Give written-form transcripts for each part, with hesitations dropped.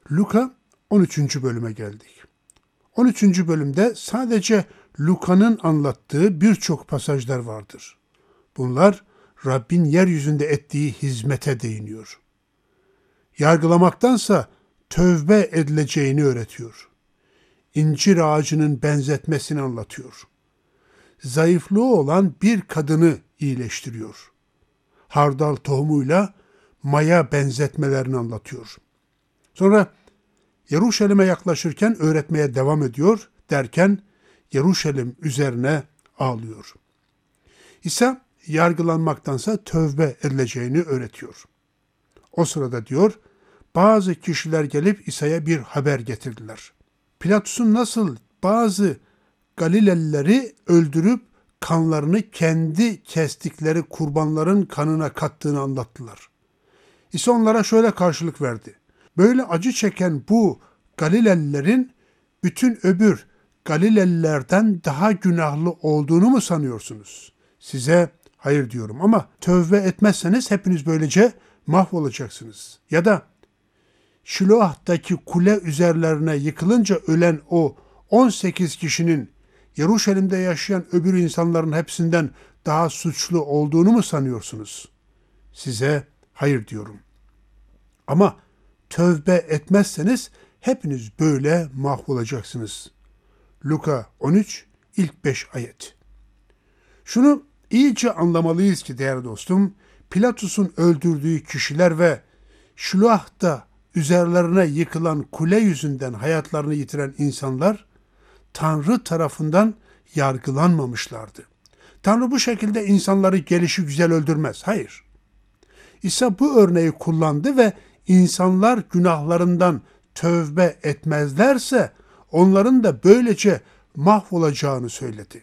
Luka 13. bölüme geldik. 13. bölümde sadece Luka'nın anlattığı birçok pasajlar vardır. Bunlar Rabbin yeryüzünde ettiği hizmete değiniyor. Yargılamaktansa tövbe edileceğini öğretiyor. İncir ağacının benzetmesini anlatıyor. Zayıflığı olan bir kadını iyileştiriyor. Hardal tohumuyla maya benzetmelerini anlatıyor. Sonra Yeruşalim'e yaklaşırken öğretmeye devam ediyor derken Yeruşalim üzerine ağlıyor. İsa yargılanmaktansa tövbe edileceğini öğretiyor. O sırada diyor, bazı kişiler gelip İsa'ya bir haber getirdiler. Pilatus'un nasıl bazı Galilelileri öldürüp kanlarını kendi kestikleri kurbanların kanına kattığını anlattılar. İsa onlara şöyle karşılık verdi. Böyle acı çeken bu Galilelilerin bütün öbür Galilelilerden daha günahlı olduğunu mu sanıyorsunuz? Size hayır diyorum ama tövbe etmezseniz hepiniz böylece mahvolacaksınız. Ya da Şiloah'taki kule üzerlerine yıkılınca ölen o 18 kişinin Yeruşalim'de yaşayan öbür insanların hepsinden daha suçlu olduğunu mu sanıyorsunuz? Size hayır diyorum. Ama tövbe etmezseniz hepiniz böyle mahvolacaksınız. Luka 13, ilk 5 ayet. Şunu iyice anlamalıyız ki değerli dostum, Pilatus'un öldürdüğü kişiler ve Şiloah'ta üzerlerine yıkılan kule yüzünden hayatlarını yitiren insanlar Tanrı tarafından yargılanmamışlardı. Tanrı bu şekilde insanları gelişigüzel öldürmez. Hayır. İsa bu örneği kullandı ve insanlar günahlarından tövbe etmezlerse onların da böylece mahvolacağını söyledi.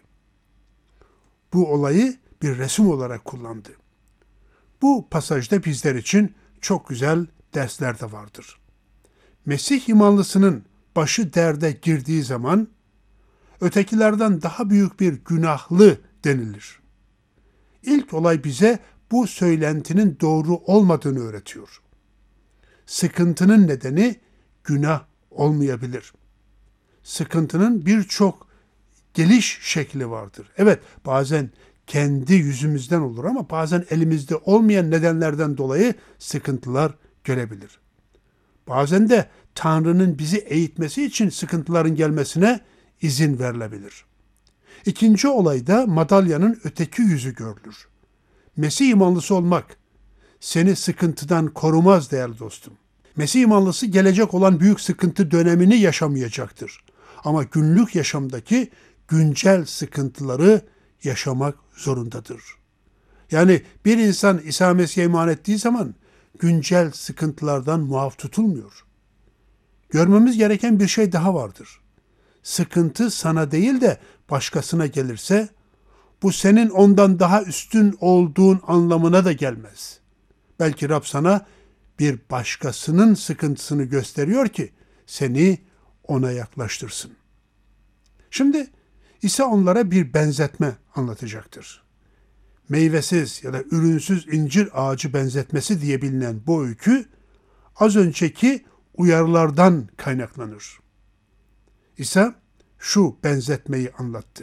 Bu olayı bir resim olarak kullandı. Bu pasajda bizler için çok güzel dersler de vardır. Mesih imanlısının başı derde girdiği zaman ötekilerden daha büyük bir günahlı denilir. İlk olay bize bu söylentinin doğru olmadığını öğretiyor. Sıkıntının nedeni günah olmayabilir. Sıkıntının birçok geliş şekli vardır. Evet, bazen kendi yüzümüzden olur ama bazen elimizde olmayan nedenlerden dolayı sıkıntılar görebilir. Bazen de Tanrı'nın bizi eğitmesi için sıkıntıların gelmesine izin verilebilir. İkinci olayda madalyanın öteki yüzü görülür. Mesih imanlısı olmak seni sıkıntıdan korumaz değerli dostum. Mesih imanlısı gelecek olan büyük sıkıntı dönemini yaşamayacaktır. Ama günlük yaşamdaki güncel sıkıntıları yaşamak zorundadır. Yani bir insan İsa Mesih'e iman ettiği zaman güncel sıkıntılardan muaf tutulmuyor. Görmemiz gereken bir şey daha vardır. Sıkıntı sana değil de başkasına gelirse bu senin ondan daha üstün olduğun anlamına da gelmez. Belki Rab sana bir başkasının sıkıntısını gösteriyor ki seni ona yaklaştırsın. Şimdi İsa onlara bir benzetme anlatacaktır. Meyvesiz ya da ürünsüz incir ağacı benzetmesi diye bilinen bu öykü az önceki uyarılardan kaynaklanır. İsa şu benzetmeyi anlattı.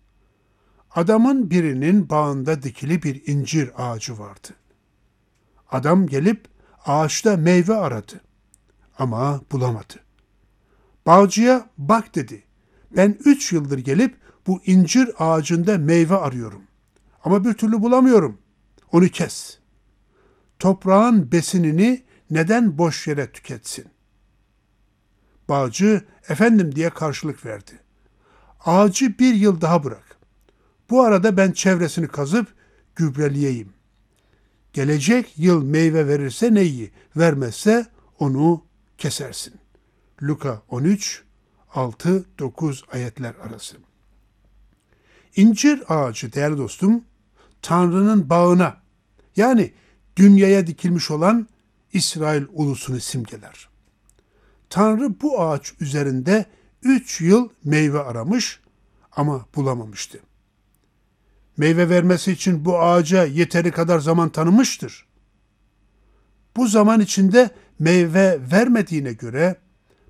Adamın birinin bağında dikili bir incir ağacı vardı. Adam gelip ağaçta meyve aradı ama bulamadı. Bağcıya bak dedi. Ben 3 yıldır gelip bu incir ağacında meyve arıyorum. Ama bir türlü bulamıyorum. Onu kes. Toprağın besinini neden boş yere tüketsin? Bağcı, efendim diye karşılık verdi. Ağacı 1 yıl daha bırak. Bu arada ben çevresini kazıp gübreleyeyim. Gelecek yıl meyve verirse ne iyi, vermezse onu kesersin. Luka 13, 6-9 ayetler arası. İncir ağacı değerli dostum, Tanrı'nın bağına yani dünyaya dikilmiş olan İsrail ulusunu simgeler. Tanrı bu ağaç üzerinde 3 yıl meyve aramış ama bulamamıştı. Meyve vermesi için bu ağaca yeteri kadar zaman tanımıştır. Bu zaman içinde meyve vermediğine göre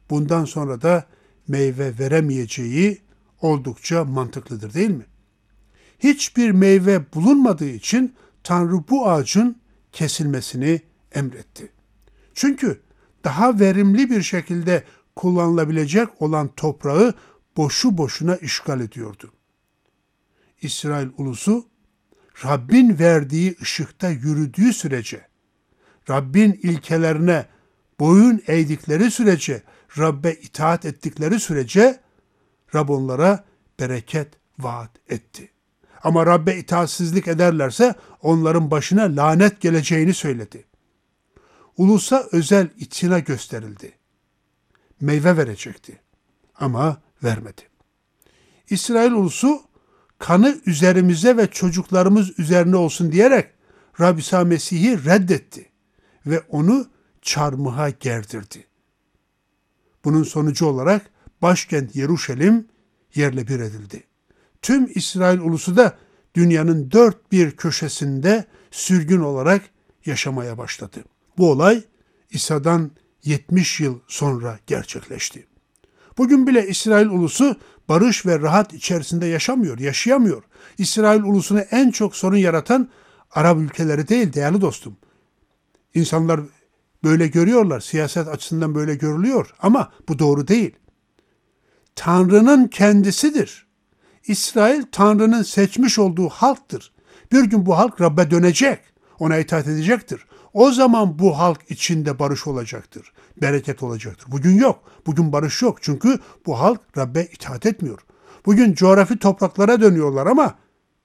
bundan sonra da meyve veremeyeceği oldukça mantıklıdır değil mi? Hiçbir meyve bulunmadığı için Tanrı bu ağacın kesilmesini emretti. Çünkü daha verimli bir şekilde kullanılabilecek olan toprağı boşu boşuna işgal ediyordu. İsrail ulusu Rabbin verdiği ışıkta yürüdüğü sürece, Rabbin ilkelerine boyun eğdikleri sürece, Rabbe itaat ettikleri sürece Rab onlara bereket vaat etti. Ama Rabbe itaatsizlik ederlerse onların başına lanet geleceğini söyledi. Ulusa özel itina gösterildi. Meyve verecekti ama vermedi. İsrail ulusu kanı üzerimize ve çocuklarımız üzerine olsun diyerek Rab İsa Mesih'i reddetti ve onu çarmıha gerdirdi. Bunun sonucu olarak başkent Yeruşalim yerle bir edildi. Tüm İsrail ulusu da dünyanın dört bir köşesinde sürgün olarak yaşamaya başladı. Bu olay İsa'dan 70 yıl sonra gerçekleşti. Bugün bile İsrail ulusu barış ve rahat içerisinde yaşayamıyor. İsrail ulusuna en çok sorun yaratan Arap ülkeleri değil değerli dostum. İnsanlar böyle görüyorlar, siyaset açısından böyle görülüyor ama bu doğru değil. Tanrı'nın kendisidir. İsrail Tanrı'nın seçmiş olduğu halktır. Bir gün bu halk Rabbe dönecek, ona itaat edecektir. O zaman bu halk içinde barış olacaktır, bereket olacaktır. Bugün yok, bugün barış yok çünkü bu halk Rabbe itaat etmiyor. Bugün coğrafi topraklara dönüyorlar ama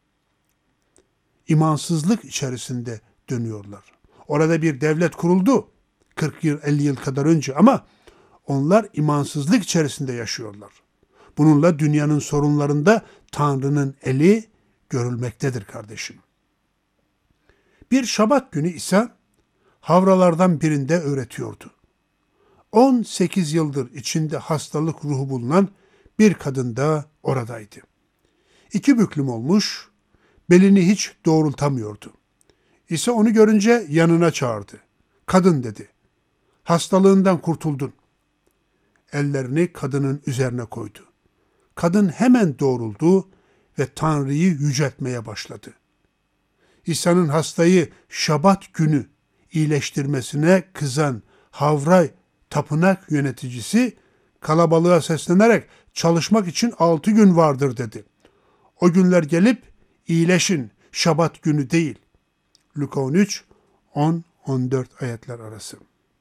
imansızlık içerisinde dönüyorlar. Orada bir devlet kuruldu 40 yıl, 50 yıl kadar önce ama onlar imansızlık içerisinde yaşıyorlar. Bununla dünyanın sorunlarında Tanrı'nın eli görülmektedir kardeşim. Bir Şabat günü ise havralardan birinde öğretiyordu. 18 yıldır içinde hastalık ruhu bulunan bir kadın da oradaydı. 2 büklüm olmuş, belini hiç doğrultamıyordu. İsa onu görünce yanına çağırdı. Kadın dedi, hastalığından kurtuldun. Ellerini kadının üzerine koydu. Kadın hemen doğruldu ve Tanrı'yı yüceltmeye başladı. İsa'nın hastayı Şabat günü iyileştirmesine kızan Havray tapınak yöneticisi kalabalığa seslenerek çalışmak için 6 gün vardır dedi. O günler gelip iyileşin, Şabat günü değil. Luka 13, 10-14 ayetler arası.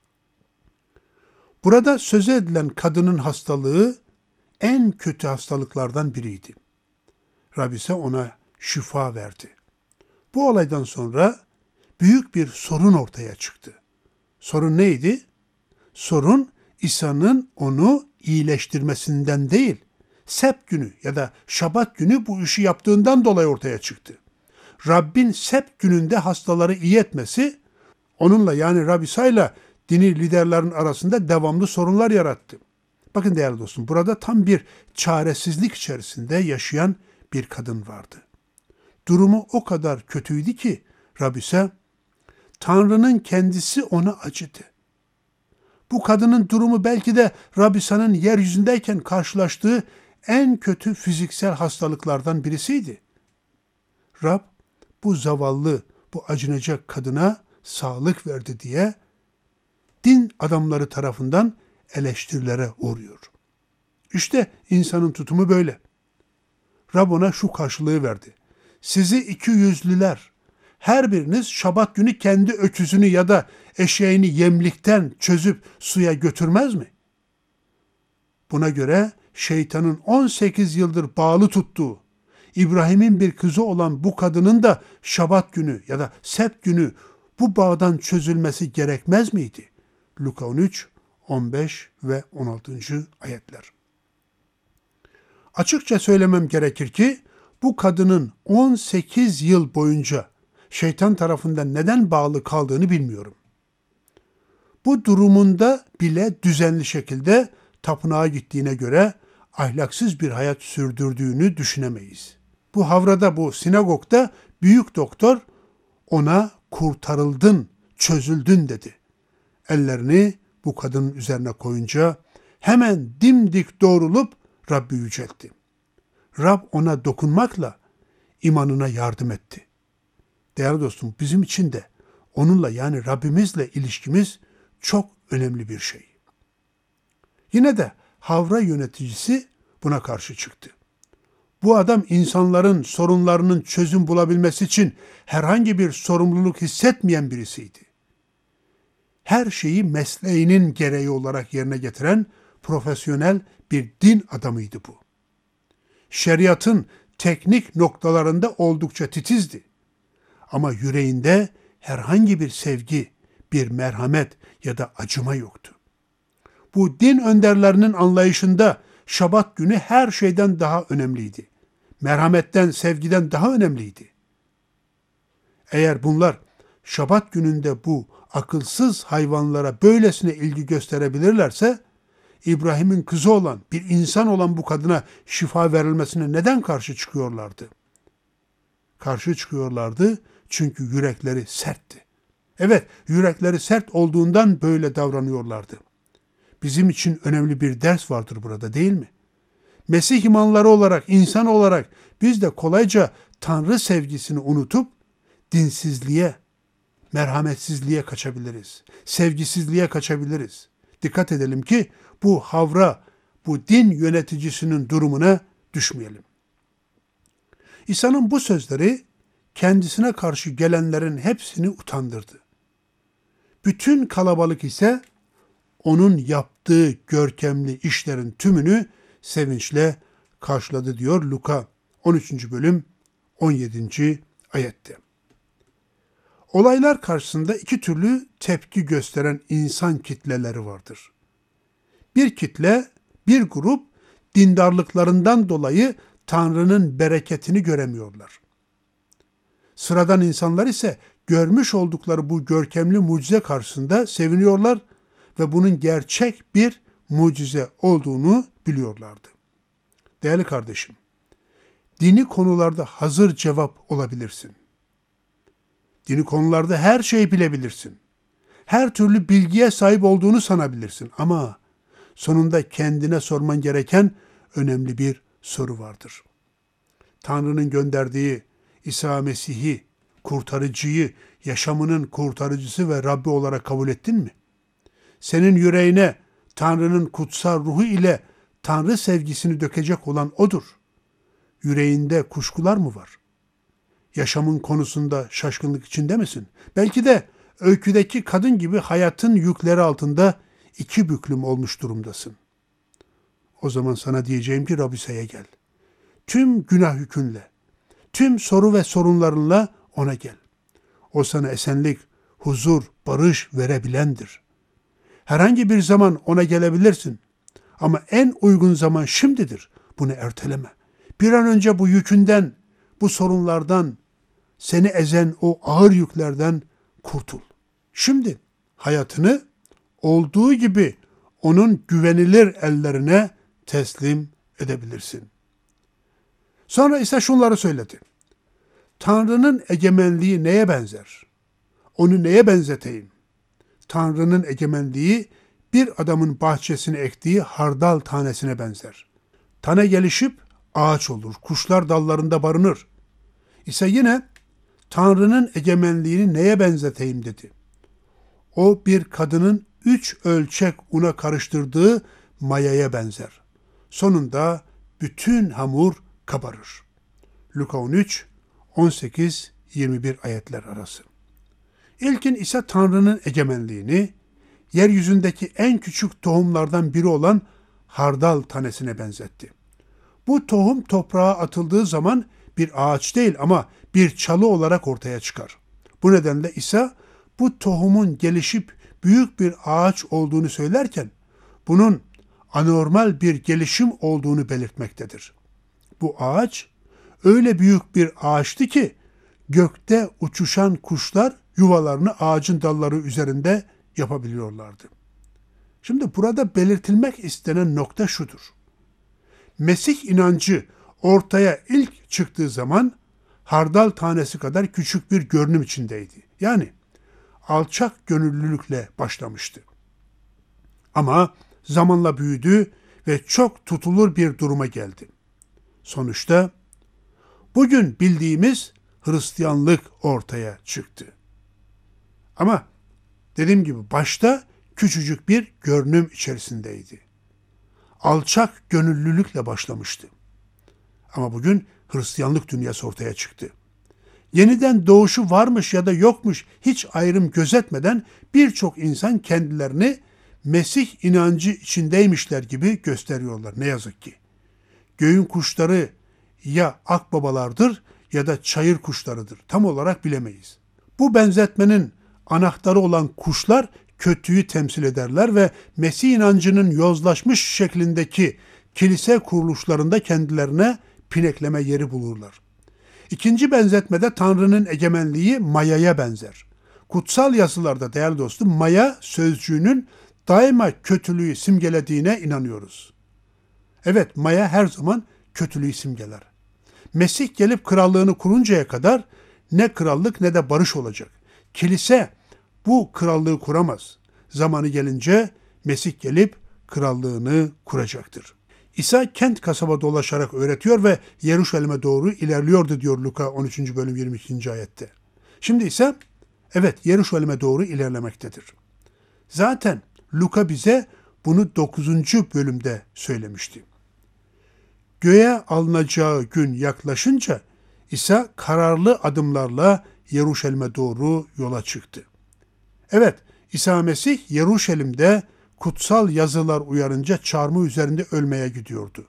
Burada söze edilen kadının hastalığı en kötü hastalıklardan biriydi. Rab ise ona şifa verdi. Bu olaydan sonra büyük bir sorun ortaya çıktı. Sorun neydi? Sorun İsa'nın onu iyileştirmesinden değil, Sebt günü ya da Şabat günü bu işi yaptığından dolayı ortaya çıktı. Rabbin Sebt gününde hastaları iyi etmesi, onunla yani Rab İsa'yla dini liderlerin arasında devamlı sorunlar yarattı. Bakın değerli dostum, burada tam bir çaresizlik içerisinde yaşayan bir kadın vardı. Durumu o kadar kötüydü ki Rab İsa, Tanrı'nın kendisi ona acıdı. Bu kadının durumu belki de Rab İsa'nın yeryüzündeyken karşılaştığı en kötü fiziksel hastalıklardan birisiydi. Rab bu zavallı, bu acınacak kadına sağlık verdi diye din adamları tarafından eleştirilere uğruyor. İşte insanın tutumu böyle. Rab ona şu karşılığı verdi. Sizi ikiyüzlüler, her biriniz Şabat günü kendi öküzünü ya da eşeğini yemlikten çözüp suya götürmez mi? Buna göre şeytanın 18 yıldır bağlı tuttuğu, İbrahim'in bir kızı olan bu kadının da Şabat günü ya da Sebt günü bu bağdan çözülmesi gerekmez miydi? Luka 13, 15 ve 16. ayetler. Açıkça söylemem gerekir ki bu kadının 18 yıl boyunca şeytan tarafından neden bağlı kaldığını bilmiyorum. Bu durumunda bile düzenli şekilde tapınağa gittiğine göre ahlaksız bir hayat sürdürdüğünü düşünemeyiz. Bu havrada, bu sinagogda büyük doktor ona kurtarıldın, çözüldün dedi. Ellerini bu kadının üzerine koyunca hemen dimdik doğrulup Rabbi yüceltti. Rab ona dokunmakla imanına yardım etti. Değerli dostum, bizim için de onunla, yani Rabbimizle ilişkimiz çok önemli bir şey. Yine de Havra yöneticisi buna karşı çıktı. Bu adam insanların sorunlarının çözüm bulabilmesi için herhangi bir sorumluluk hissetmeyen birisiydi. Her şeyi mesleğinin gereği olarak yerine getiren profesyonel bir din adamıydı bu. Şeriatın teknik noktalarında oldukça titizdi. Ama yüreğinde herhangi bir sevgi, bir merhamet ya da acıma yoktu. Bu din önderlerinin anlayışında Şabat günü her şeyden daha önemliydi. Merhametten, sevgiden daha önemliydi. Eğer bunlar Şabat gününde bu akılsız hayvanlara böylesine ilgi gösterebilirlerse, İbrahim'in kızı olan, bir insan olan bu kadına şifa verilmesine neden karşı çıkıyorlardı? Karşı çıkıyorlardı çünkü yürekleri sertti. Evet, yürekleri sert olduğundan böyle davranıyorlardı. Bizim için önemli bir ders vardır burada, değil mi? Mesih imanları olarak, insan olarak biz de kolayca Tanrı sevgisini unutup dinsizliğe, merhametsizliğe kaçabiliriz. Sevgisizliğe kaçabiliriz. Dikkat edelim ki bu havra, bu din yöneticisinin durumuna düşmeyelim. İsa'nın bu sözleri kendisine karşı gelenlerin hepsini utandırdı. Bütün kalabalık ise onun yaptığı görkemli işlerin tümünü sevinçle karşıladı diyor Luka 13. bölüm 17. ayette. Olaylar karşısında iki türlü tepki gösteren insan kitleleri vardır. Bir kitle, bir grup dindarlıklarından dolayı Tanrı'nın bereketini göremiyorlar. Sıradan insanlar ise görmüş oldukları bu görkemli mucize karşısında seviniyorlar ve bunun gerçek bir mucize olduğunu biliyorlardı. Değerli kardeşim, dini konularda hazır cevap olabilirsin. Dini konularda her şeyi bilebilirsin. Her türlü bilgiye sahip olduğunu sanabilirsin ama sonunda kendine sorman gereken önemli bir soru vardır. Tanrı'nın gönderdiği İsa Mesih'i, kurtarıcıyı, yaşamının kurtarıcısı ve Rabbi olarak kabul ettin mi? Senin yüreğine Tanrı'nın kutsal ruhu ile Tanrı sevgisini dökecek olan O'dur. Yüreğinde kuşkular mı var? Yaşamın konusunda şaşkınlık içinde misin? Belki de öyküdeki kadın gibi hayatın yükleri altında iki büklüm olmuş durumdasın. O zaman sana diyeceğim ki Rabbisa'ya gel. Tüm günah yükünle, tüm soru ve sorunlarınla ona gel. O sana esenlik, huzur, barış verebilendir. Herhangi bir zaman ona gelebilirsin. Ama en uygun zaman şimdidir. Bunu erteleme. Bir an önce bu yükünden, bu sorunlardan, seni ezen o ağır yüklerden kurtul. Şimdi hayatını olduğu gibi onun güvenilir ellerine teslim edebilirsin. Sonra ise şunları söyledi. Tanrı'nın egemenliği neye benzer? Onu neye benzeteyim? Tanrı'nın egemenliği bir adamın bahçesine ektiği hardal tanesine benzer. Tane gelişip ağaç olur, kuşlar dallarında barınır. İse yine Tanrı'nın egemenliğini neye benzeteyim dedi. O bir kadının 3 ölçek una karıştırdığı mayaya benzer. Sonunda bütün hamur kabarır. Luka 13, 18-21 ayetler arası. İlkin ise Tanrı'nın egemenliğini, yeryüzündeki en küçük tohumlardan biri olan hardal tanesine benzetti. Bu tohum toprağa atıldığı zaman bir ağaç değil ama bir çalı olarak ortaya çıkar. Bu nedenle İsa bu tohumun gelişip büyük bir ağaç olduğunu söylerken bunun anormal bir gelişim olduğunu belirtmektedir. Bu ağaç öyle büyük bir ağaçtı ki gökte uçuşan kuşlar yuvalarını ağacın dalları üzerinde yapabiliyorlardı. Şimdi burada belirtilmek istenen nokta şudur. Mesih inancı ortaya ilk çıktığı zaman hardal tanesi kadar küçük bir görünüm içindeydi. Yani alçak gönüllülükle başlamıştı. Ama zamanla büyüdü ve çok tutulur bir duruma geldi. Sonuçta bugün bildiğimiz Hristiyanlık ortaya çıktı. Ama dediğim gibi başta küçücük bir görünüm içerisindeydi. Alçak gönüllülükle başlamıştı. Ama bugün Hristiyanlık dünyası ortaya çıktı. Yeniden doğuşu varmış ya da yokmuş hiç ayrım gözetmeden birçok insan kendilerini Mesih inancı içindeymişler gibi gösteriyorlar ne yazık ki. Göğün kuşları ya akbabalardır ya da çayır kuşlarıdır. Tam olarak bilemeyiz. Bu benzetmenin anahtarı olan kuşlar kötüyü temsil ederler ve Mesih inancının yozlaşmış şeklindeki kilise kuruluşlarında kendilerine pinekleme yeri bulurlar. İkinci benzetmede Tanrı'nın egemenliği mayaya benzer. Kutsal yazılarda değerli dostum maya sözcüğünün daima kötülüğü simgelediğine inanıyoruz. Evet, maya her zaman kötülüğü simgeler. Mesih gelip krallığını kuruncaya kadar ne krallık ne de barış olacak. Kilise bu krallığı kuramaz. Zamanı gelince Mesih gelip krallığını kuracaktır. İsa kent kasaba dolaşarak öğretiyor ve Yeruşalim'e doğru ilerliyordu diyor Luka 13. bölüm 22. ayette. Şimdi ise evet Yeruşalim'e doğru ilerlemektedir. Zaten Luka bize bunu 9. bölümde söylemişti. Göğe alınacağı gün yaklaşınca İsa kararlı adımlarla Yeruşalim'e doğru yola çıktı. Evet, İsa Mesih Yeruşalim'de kutsal yazılar uyarınca çarmıh üzerinde ölmeye gidiyordu.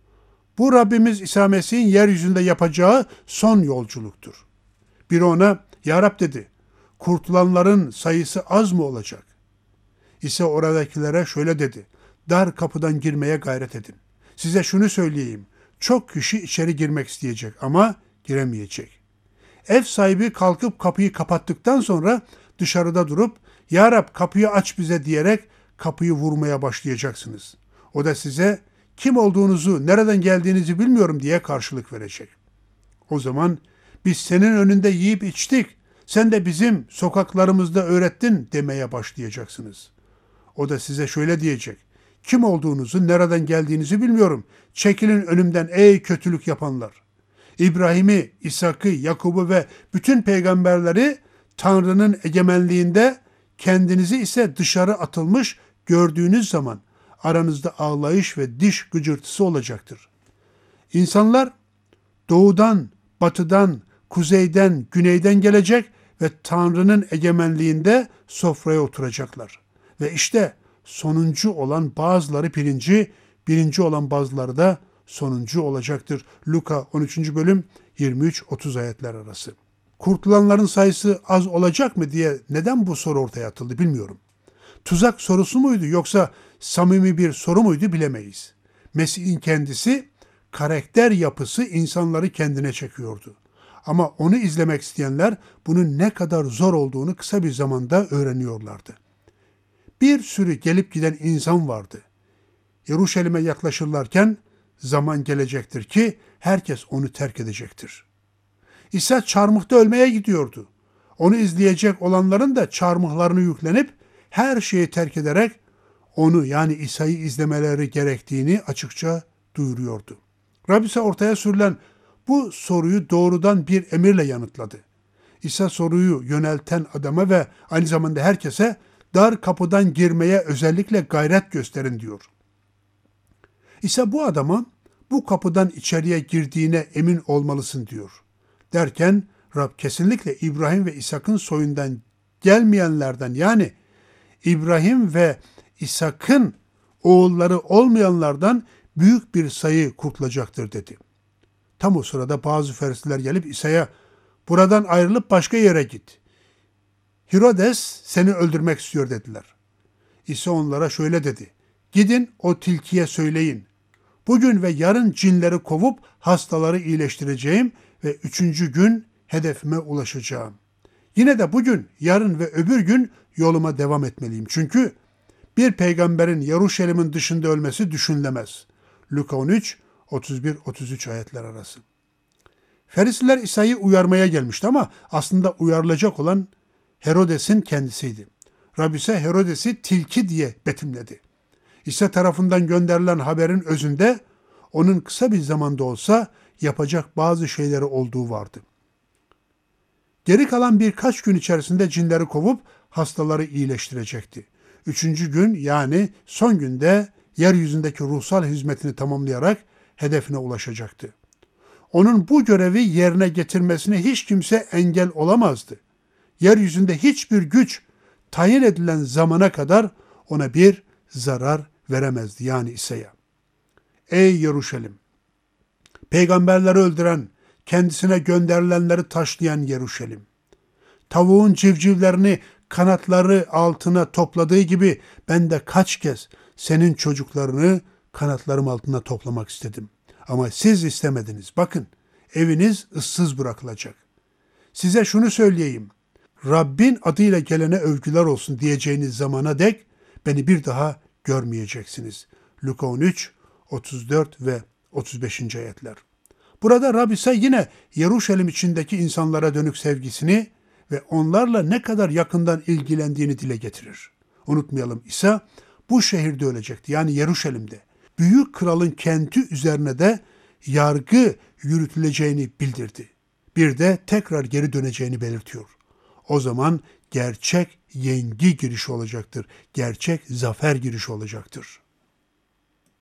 Bu Rabbimiz İsa Mesih'in yeryüzünde yapacağı son yolculuktur. Biri ona, "Ya Rab," dedi, "kurtulanların sayısı az mı olacak?" İsa oradakilere şöyle dedi, "Dar kapıdan girmeye gayret edin. Size şunu söyleyeyim, çok kişi içeri girmek isteyecek ama giremeyecek. Ev sahibi kalkıp kapıyı kapattıktan sonra dışarıda durup, 'Ya Rab kapıyı aç bize,' diyerek kapıyı vurmaya başlayacaksınız. O da size, 'Kim olduğunuzu, nereden geldiğinizi bilmiyorum,' diye karşılık verecek. O zaman, 'Biz senin önünde yiyip içtik, sen de bizim sokaklarımızda öğrettin,' demeye başlayacaksınız. O da size şöyle diyecek, 'Kim olduğunuzu, nereden geldiğinizi bilmiyorum. Çekilin önümden ey kötülük yapanlar.' İbrahim'i, İshak'ı, Yakub'u ve bütün peygamberleri Tanrı'nın egemenliğinde, kendinizi ise dışarı atılmış gördüğünüz zaman aranızda ağlayış ve diş gıcırtısı olacaktır. İnsanlar doğudan, batıdan, kuzeyden, güneyden gelecek ve Tanrı'nın egemenliğinde sofraya oturacaklar. Ve işte sonuncu olan bazıları birinci olan bazıları da sonuncu olacaktır. Luka 13. bölüm 23-30 ayetler arası. Kurtulanların sayısı az olacak mı diye neden bu soru ortaya atıldı bilmiyorum. Tuzak sorusu muydu yoksa samimi bir soru muydu bilemeyiz. Mesih'in kendisi, karakter yapısı insanları kendine çekiyordu. Ama onu izlemek isteyenler bunun ne kadar zor olduğunu kısa bir zamanda öğreniyorlardı. Bir sürü gelip giden insan vardı. Yeruşalim'e yaklaşırlarken zaman gelecektir ki herkes onu terk edecektir. İsa çarmıhta ölmeye gidiyordu. Onu izleyecek olanların da çarmıhlarını yüklenip her şeyi terk ederek onu yani İsa'yı izlemeleri gerektiğini açıkça duyuruyordu. Rab ise ortaya sürülen bu soruyu doğrudan bir emirle yanıtladı. İsa soruyu yönelten adama ve aynı zamanda herkese dar kapıdan girmeye özellikle gayret gösterin diyor. İsa bu adama bu kapıdan içeriye girdiğine emin olmalısın diyor. Derken Rab kesinlikle İbrahim ve İshak'ın soyundan gelmeyenlerden yani İbrahim ve İshak'ın oğulları olmayanlardan büyük bir sayı kurtulacaktır dedi. Tam o sırada bazı Ferisiler gelip İsa'ya buradan ayrılıp başka yere git. Herodes seni öldürmek istiyor dediler. İsa onlara şöyle dedi. Gidin o tilkiye söyleyin. Bugün ve yarın cinleri kovup hastaları iyileştireceğim ve 3. gün hedefime ulaşacağım. Yine de bugün, yarın ve öbür gün yoluma devam etmeliyim. Çünkü bir peygamberin Yeruşalim'in dışında ölmesi düşünülemez. Luka 13, 31-33 ayetler arası. Ferisiler İsa'yı uyarmaya gelmişti ama aslında uyarılacak olan Herodes'in kendisiydi. Rab ise Herodes'i tilki diye betimledi. İsa tarafından gönderilen haberin özünde onun kısa bir zamanda olsa yapacak bazı şeyleri olduğu vardı. Geri kalan birkaç gün içerisinde cinleri kovup hastaları iyileştirecekti. Üçüncü gün yani son günde yeryüzündeki ruhsal hizmetini tamamlayarak hedefine ulaşacaktı. Onun bu görevi yerine getirmesine hiç kimse engel olamazdı. Yeryüzünde hiçbir güç tayin edilen zamana kadar ona bir zarar veremezdi yani İsa'ya. Ey Yeruşalim! Peygamberleri öldüren, kendisine gönderilenleri taşlayan Yeruşalim! Tavuğun civcivlerini kanatları altına topladığı gibi ben de kaç kez senin çocuklarını kanatlarım altına toplamak istedim. Ama siz istemediniz. Bakın, eviniz ıssız bırakılacak. Size şunu söyleyeyim. Rabbin adıyla gelene övgüler olsun diyeceğiniz zamana dek beni bir daha görmeyeceksiniz. Luka 13, 34 ve 35. ayetler. Burada Rab ise yine Yeruşalim içindeki insanlara dönük sevgisini ve onlarla ne kadar yakından ilgilendiğini dile getirir. Unutmayalım, İsa bu şehirde ölecekti, yani Yeruşalim'de. Büyük kralın kenti üzerine de yargı yürütüleceğini bildirdi. Bir de tekrar geri döneceğini belirtiyor. O zaman gerçek yengi girişi olacaktır. Gerçek zafer girişi olacaktır.